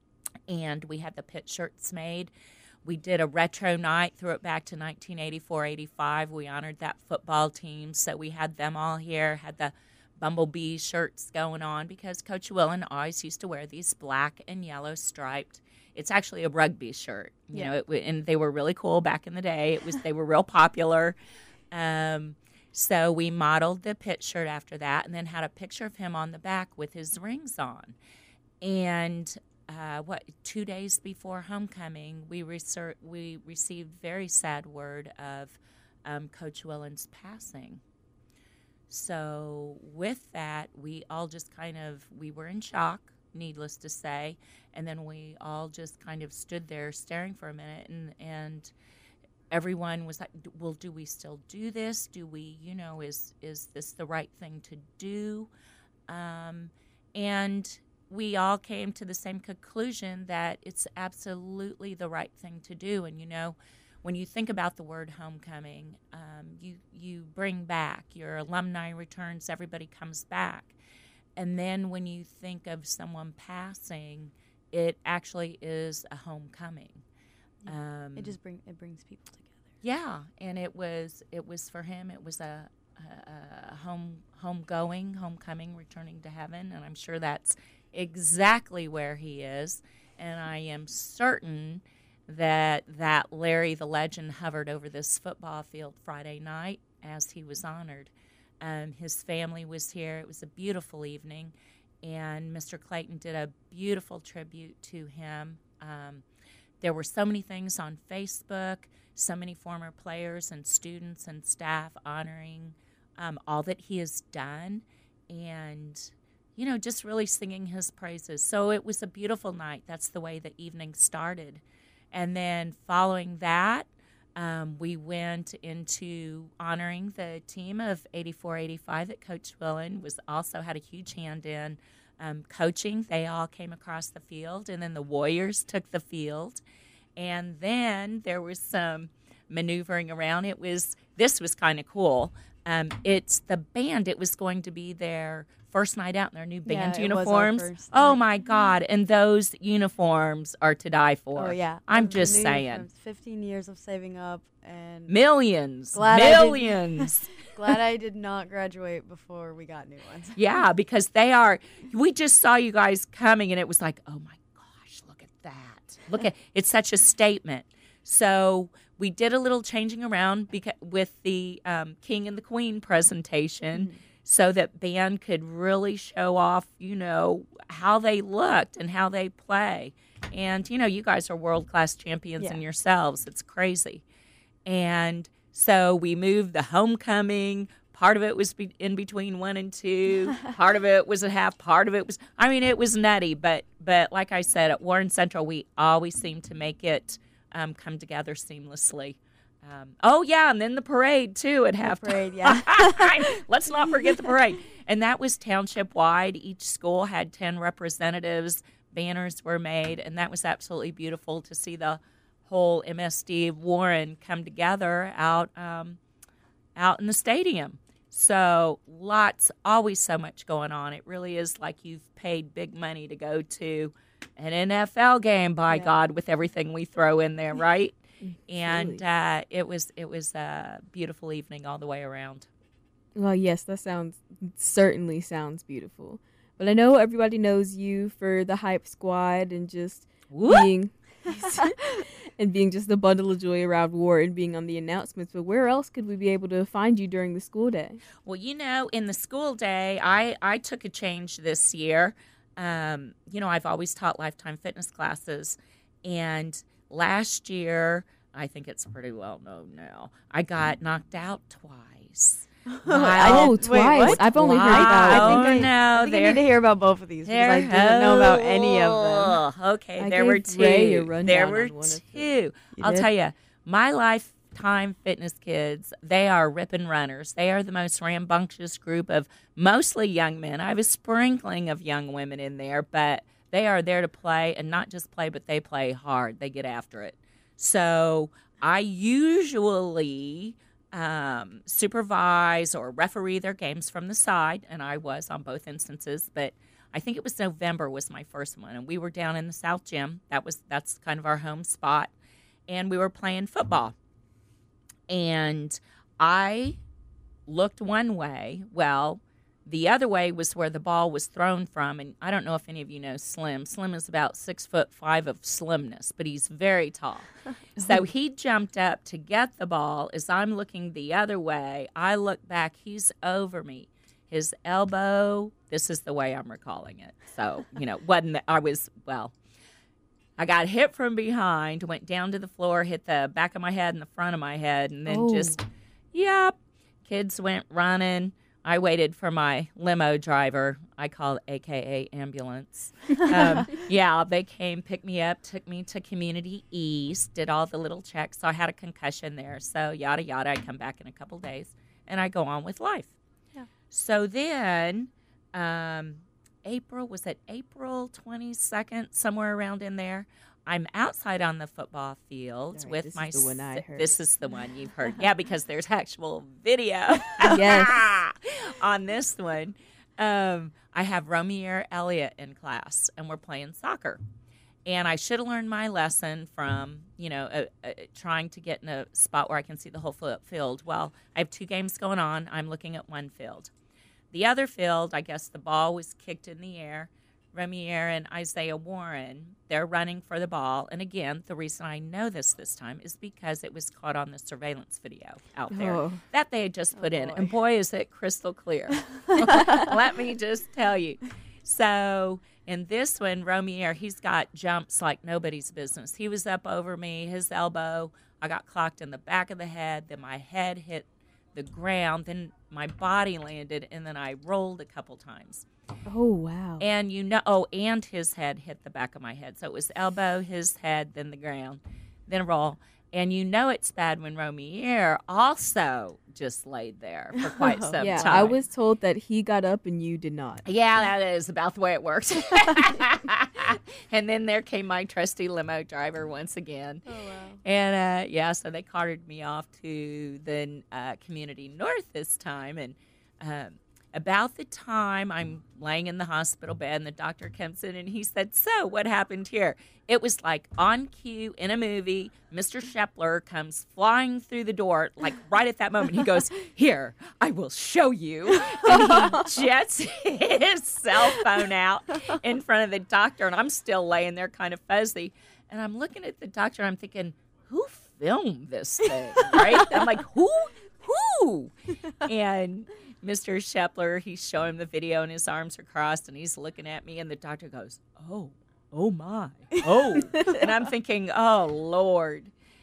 Speaker 11: And we had the pit shirts made. We did a retro night, threw it back to nineteen eighty-four eighty-five. We honored that football team. So we had them all here, had the Bumblebee shirts going on because Coach Willen always used to wear these black and yellow striped. It's actually a rugby shirt, you
Speaker 12: Yeah.
Speaker 11: know, it, and they were really cool back in the day. It was They were real popular. Um So we modeled the pit shirt after that and then had a picture of him on the back with his rings on. And uh, what two days before homecoming, we, reser- we received very sad word of um, Coach Willen's passing. So with that, we all just kind of, we were in shock, needless to say. And then we all just kind of stood there staring for a minute and, and everyone was like, well, do we still do this? Do we, you know, is is this the right thing to do? Um, and we all came to the same conclusion that it's absolutely the right thing to do. And, you know, when you think about the word homecoming, um, you, you bring back, your alumni returns, everybody comes back. And then when you think of someone passing, it actually is a homecoming. Um,
Speaker 12: it just bring it brings people together.
Speaker 11: Yeah, and it was it was for him. It was a, a, a home homegoing, homecoming, returning to heaven, and I'm sure that's exactly where he is. And I am certain that that Larry the Legend hovered over this football field Friday night as he was honored. Um, his family was here. It was a beautiful evening, and Mister Clayton did a beautiful tribute to him. Um, There were so many things on Facebook, so many former players and students and staff honoring um, all that he has done and, you know, just really singing his praises. So it was a beautiful night. That's the way the evening started. And then following that, um, we went into honoring the team of eighty-four eighty-five that Coach Willen was also had a huge hand in. Um, coaching, they all came across the field, and then the Warriors took the field. And then there was some maneuvering around. It was this was kind of cool. Um, it's the band. It was going to be their first night out in their new band
Speaker 12: Yeah, it was our
Speaker 11: uniforms.
Speaker 12: first
Speaker 11: Oh
Speaker 12: night.
Speaker 11: my God! And those uniforms are to die for.
Speaker 12: Oh yeah,
Speaker 11: I'm
Speaker 12: The
Speaker 11: just
Speaker 12: new
Speaker 11: saying.
Speaker 12: uniforms, Fifteen years of saving up and
Speaker 11: Millions,
Speaker 12: glad I did-
Speaker 11: millions.
Speaker 12: glad I did not graduate before we got new ones.
Speaker 11: Yeah, because they are. We just saw you guys coming, and it was like, oh my gosh, look at that! Look at it's such a statement. So we did a little changing around beca- with the um, King and the Queen presentation,
Speaker 12: Mm-hmm.
Speaker 11: so that band could really show off, you know, how they looked and how they play. And you know, you guys are world class champions
Speaker 12: Yeah.
Speaker 11: in yourselves. It's crazy. And so we moved the homecoming. Part of it was be- in between one and two. Part of it was a half. Part of it was, I mean, it was nutty. But but like I said, at Warren Central, we always seem to make it um, come together seamlessly. Um, oh, yeah, and then the parade, too, at halftime.
Speaker 12: Parade, yeah.
Speaker 11: Let's not forget the parade. And that was township-wide. Each school had ten representatives. Banners were made, and that was absolutely beautiful to see the whole M S D Warren come together out um, out in the stadium. So lots, always so much going on. It really is like you've paid big money to go to an N F L game, by
Speaker 12: Yeah.
Speaker 11: God, with everything we throw in there, right? And uh, it was it was a beautiful evening all the way around.
Speaker 10: Well, yes, that sounds certainly sounds beautiful. But I know everybody knows you for the Hype Squad and just
Speaker 11: Whoop.
Speaker 10: being and being just a bundle of joy around war and being on the announcements. But where else could we be able to find you during the school day?
Speaker 11: Well, you know, in the school day, I, I took a change this year. Um, you know, I've always taught lifetime fitness classes. And last year, I think it's pretty well known now, I got knocked out twice.
Speaker 10: Oh,
Speaker 12: Wait,
Speaker 10: twice.
Speaker 12: what?
Speaker 10: I've only heard
Speaker 11: Wow.
Speaker 10: about
Speaker 12: I think
Speaker 11: Oh,
Speaker 12: I,
Speaker 11: no,
Speaker 12: I, think I
Speaker 11: there-
Speaker 12: need to hear about both of these because I
Speaker 11: There-
Speaker 12: didn't know about any of them.
Speaker 11: Oh, okay,
Speaker 10: I
Speaker 11: there were
Speaker 10: gave Ray a
Speaker 11: two.
Speaker 10: rundown
Speaker 11: There
Speaker 10: on
Speaker 11: were
Speaker 10: one of them.
Speaker 11: two.
Speaker 10: You
Speaker 11: I'll
Speaker 10: did?
Speaker 11: tell you, my lifetime fitness kids, they are ripping runners. They are the most rambunctious group of mostly young men. I have a sprinkling of young women in there, but they are there to play, and not just play, but they play hard. They get after it. So I usually um, supervise or referee their games from the side, and I was on both instances. But I think it was November was my first one, and we were down in the South Gym. That was that's kind of our home spot, and we were playing football. And I looked one way. Well, the other way was where the ball was thrown from, and I don't know if any of you know Slim. Slim is about six foot five of slimness, but he's very tall. So he jumped up to get the ball. As I'm looking the other way, I look back. He's over me. His elbow. This is the way I'm recalling it. So you know, wasn't that I was well. I got hit from behind, went down to the floor, hit the back of my head and the front of my head, and then
Speaker 10: Oh.
Speaker 11: just, yep. Kids went running. I waited for my limo driver. I call it A K A ambulance. Um, yeah, they came, picked me up, took me to Community East, did all the little checks. So I had a concussion there. So yada, yada. I come back in a couple days, and I go on with life.
Speaker 12: Yeah.
Speaker 11: So then um, April, was it April twenty-second, somewhere around in there? I'm outside on the football field
Speaker 10: All right,
Speaker 11: with
Speaker 10: this is
Speaker 11: my.
Speaker 10: the one I
Speaker 11: si-
Speaker 10: heard.
Speaker 11: This is the one you've heard. Yeah, because there's actual video.
Speaker 10: Yes.
Speaker 11: On this one, um, I have Romier Elliott in class, and we're playing soccer. And I should have learned my lesson from, you know, uh, uh, trying to get in a spot where I can see the whole fo- field. Well, I have two games going on. I'm looking at one field. The other field, I guess the ball was kicked in the air. Romier and Isaiah Warren, they're running for the ball. And again, the reason I know this this time is because it was caught on the surveillance video out there
Speaker 10: Oh.
Speaker 11: that they had just put in.
Speaker 12: boy.
Speaker 11: And boy, is it crystal clear. Let me just tell you. So in this one, Romier, he's got jumps like nobody's business. He was up over me, his elbow. I got clocked in the back of the head. Then my head hit the ground. Then my body landed, and then I rolled a couple times.
Speaker 10: Oh, wow.
Speaker 11: And you know, oh, and his head hit the back of my head. So it was elbow, his head, then the ground, then roll. And you know it's bad when Romier also just laid there for quite some
Speaker 10: yeah,
Speaker 11: time.
Speaker 10: I was told that he got up and you did not.
Speaker 11: Yeah, that is about the way it works. And then there came my trusty limo driver once again.
Speaker 12: Oh, wow.
Speaker 11: And uh, yeah, so they carted me off to the uh, Community North this time. And um, about the time I'm laying in the hospital bed, and the doctor comes in and he said, "So, what happened here?" It was like on cue in a movie. Mister Shepler comes flying through the door, like right at that moment. He goes, "Here, I will show you." And he jets his cell phone out in front of the doctor, and I'm still laying there kind of fuzzy. And I'm looking at the doctor, and I'm thinking, who filmed this thing, right? I'm like, who? Who? And Mister Shepler, he's showing him the video, and his arms are crossed, and he's looking at me, and the doctor goes, "Oh. Oh my, oh." And I'm thinking, oh Lord.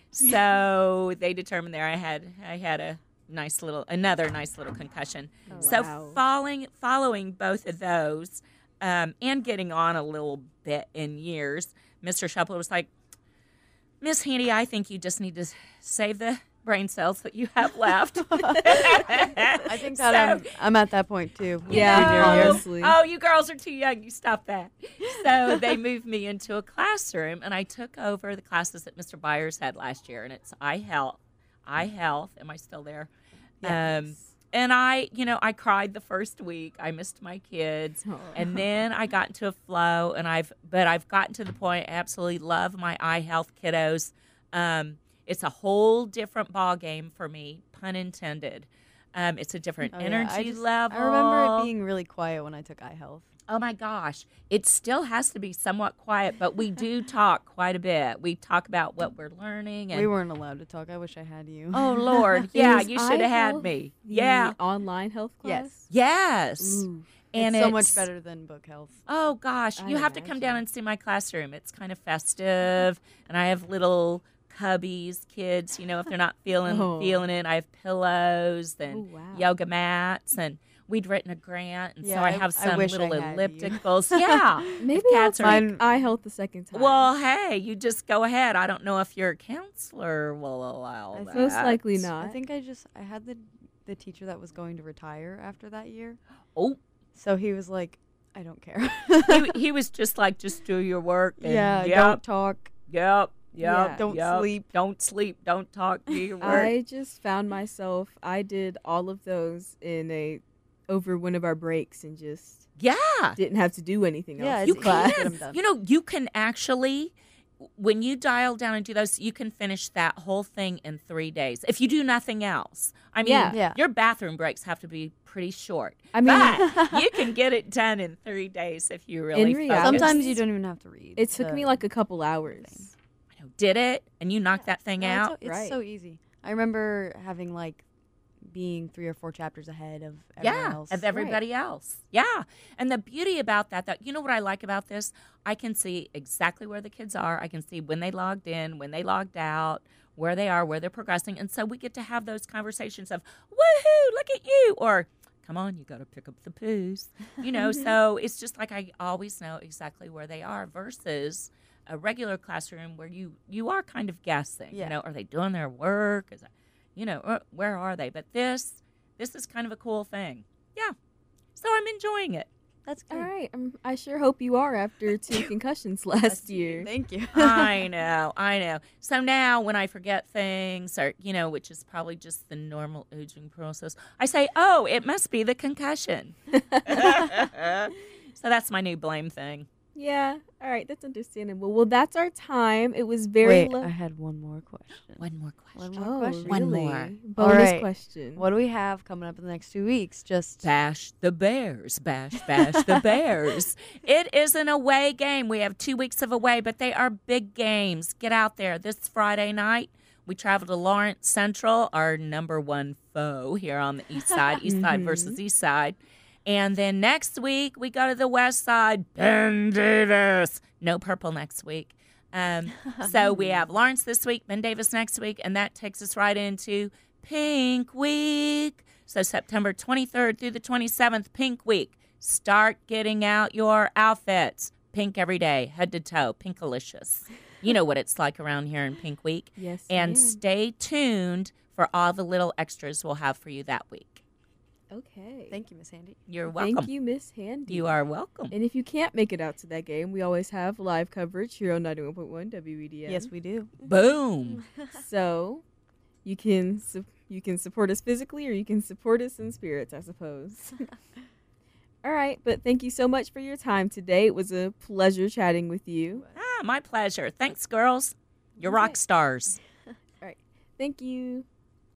Speaker 11: So they determined there I had I had a nice little another nice little concussion.
Speaker 10: Oh,
Speaker 11: so
Speaker 10: wow.
Speaker 11: following following both of those, um, and getting on a little bit in years, Mister Shepler was like, "Miss Handy, I think you just need to save the brain cells that you have left.
Speaker 12: I think that I'm, I'm at that point too.
Speaker 10: Yeah,
Speaker 11: Oh,
Speaker 10: honestly.
Speaker 11: oh, you girls are too young. You stop that. So they moved me into a classroom, and I took over the classes that Mister Byers had last year, and it's eye health. Eye health. Am I still there?
Speaker 10: Yes.
Speaker 11: Um, and I, you know, I cried the first week. I missed my kids, and then I got into a flow, and I've, but I've gotten to the point. I absolutely love my eye health kiddos. Um, it's a whole different ball game for me, pun intended. Um, it's a different
Speaker 12: Oh, yeah.
Speaker 11: energy
Speaker 12: I just-
Speaker 11: level.
Speaker 12: I remember it being really quiet when I took eye health.
Speaker 11: Oh my gosh. It still has to be somewhat quiet, but we do talk quite a bit. We talk about what we're learning. And
Speaker 12: We weren't allowed to talk. I wish I had you.
Speaker 11: oh, Lord.
Speaker 10: It
Speaker 11: Yeah,
Speaker 10: was
Speaker 11: you should have
Speaker 10: eye
Speaker 11: had
Speaker 10: health,
Speaker 11: me.
Speaker 10: the
Speaker 11: Yeah.
Speaker 10: online health class.
Speaker 12: Yes.
Speaker 11: Yes.
Speaker 10: Ooh.
Speaker 11: And
Speaker 12: it's so
Speaker 11: it's
Speaker 12: much better than book health.
Speaker 11: Oh, gosh.
Speaker 10: I
Speaker 11: You have to come down
Speaker 10: imagine.
Speaker 11: and see my classroom. It's kind of festive, and I have little cubbies, kids, you know, if they're not feeling
Speaker 10: Oh.
Speaker 11: feeling it. I have pillows and
Speaker 10: Oh, wow.
Speaker 11: yoga mats, and we'd written a grant, and
Speaker 12: Yeah,
Speaker 11: so I
Speaker 12: I-
Speaker 11: have
Speaker 12: I
Speaker 11: some
Speaker 12: wish I
Speaker 11: little
Speaker 12: had you.
Speaker 11: ellipticals. Yeah.
Speaker 10: Maybe
Speaker 11: If
Speaker 10: I'll
Speaker 11: cats
Speaker 10: take
Speaker 11: are-
Speaker 12: Mine-
Speaker 10: eye health the second time.
Speaker 11: Well, hey, you just go ahead. I don't know if your counselor will allow
Speaker 12: I
Speaker 11: that.
Speaker 12: think-
Speaker 10: most likely
Speaker 12: I
Speaker 10: not.
Speaker 12: think I just I had the the teacher that was going to retire after that year.
Speaker 11: Oh,
Speaker 12: So he was like, I don't care.
Speaker 11: he, he was just like, just do your work. And
Speaker 12: yeah,
Speaker 11: yep,
Speaker 12: don't talk.
Speaker 11: Yep. Yep.
Speaker 10: Yeah.
Speaker 12: Don't
Speaker 11: yep,
Speaker 12: sleep.
Speaker 11: Don't sleep. Don't talk. Do your work.
Speaker 10: I just found myself. I did all of those in a over one of our breaks and just
Speaker 11: yeah.
Speaker 10: didn't have to do anything
Speaker 12: Yeah,
Speaker 10: else.
Speaker 12: it's
Speaker 10: in
Speaker 12: easy.
Speaker 10: class.
Speaker 12: Get 'em done.
Speaker 11: You know, you can actually, when you dial down and do those, you can finish that whole thing in three days if you do nothing else. I mean,
Speaker 10: Yeah.
Speaker 12: Yeah.
Speaker 11: your bathroom breaks have to be pretty short.
Speaker 10: I mean,
Speaker 11: but you can get it done in three days if you really
Speaker 10: reality-
Speaker 11: focus.
Speaker 12: Sometimes you don't even have to read.
Speaker 10: It took
Speaker 12: the
Speaker 10: me like a couple hours.
Speaker 12: thing.
Speaker 11: I know, did it, and you knocked that thing
Speaker 12: No, it's
Speaker 11: out.
Speaker 12: so- It's,
Speaker 10: Right.
Speaker 12: so easy. I remember having like being three or four chapters ahead of everyone
Speaker 11: Yeah,
Speaker 12: else.
Speaker 11: of everybody else. Yeah. And the beauty about that, that you know what I like about this? I can see exactly where the kids are. I can see when they logged in, when they logged out, where they are, where they're progressing. And so we get to have those conversations of, woohoo, look at you. Or, come on, you got to pick up the poos. You know, so it's just like I always know exactly where they are versus a regular classroom where you, you are kind of guessing.
Speaker 12: Yeah.
Speaker 11: You know, are they doing their work? Is it, you know, uh, where are they? But this, this is kind of a cool thing. Yeah. So I'm enjoying it.
Speaker 12: That's good.
Speaker 10: All right. Um, I sure hope you are after two concussions last year.
Speaker 12: Thank you.
Speaker 11: I know, I know. So now when I forget things or, you know, which is probably just the normal aging process, I say, oh, it must be the concussion. So that's my new blame thing.
Speaker 10: Yeah. All right. That's understandable. Well, that's our time. It was very.
Speaker 12: Wait,
Speaker 10: lo-
Speaker 12: I had one more question.
Speaker 11: One more question.
Speaker 12: One more
Speaker 10: oh,
Speaker 12: question.
Speaker 11: One
Speaker 10: really?
Speaker 11: more.
Speaker 10: Bonus
Speaker 12: All right.
Speaker 10: question.
Speaker 12: What do we have coming up in the next two weeks? Just
Speaker 11: Bash the Bears. Bash, bash the Bears. It is an away game. We have two weeks of away, but they are big games. Get out there. This Friday night, we travel to Lawrence Central, our number one foe here on the east side, east side versus east side. And then next week, we go to the west side, Ben Davis. No purple next week. Um, so we have Lawrence this week, Ben Davis next week, and that takes us right into Pink Week. So September twenty-third through the twenty-seventh, Pink Week. Start getting out your outfits. Pink every day, head to toe, pinkalicious. You know what it's like around here in Pink Week.
Speaker 10: Yes.
Speaker 11: And
Speaker 10: ma'am.
Speaker 11: stay tuned for all the little extras we'll have for you that week.
Speaker 10: Okay.
Speaker 12: thank you, Miss Handy.
Speaker 11: You're welcome.
Speaker 10: Thank you, Miss Handy.
Speaker 11: You are welcome.
Speaker 10: And if you can't make it out to that game, we always have live coverage here on ninety-one point one W E D M.
Speaker 12: Yes, we do.
Speaker 11: Boom.
Speaker 10: So you can su- you can support us physically or you can support us in spirits, I suppose. All right, but thank you so much for your time today. It was a pleasure chatting with you.
Speaker 11: Ah, my pleasure. Thanks, girls. You're rock stars.
Speaker 10: Thank you.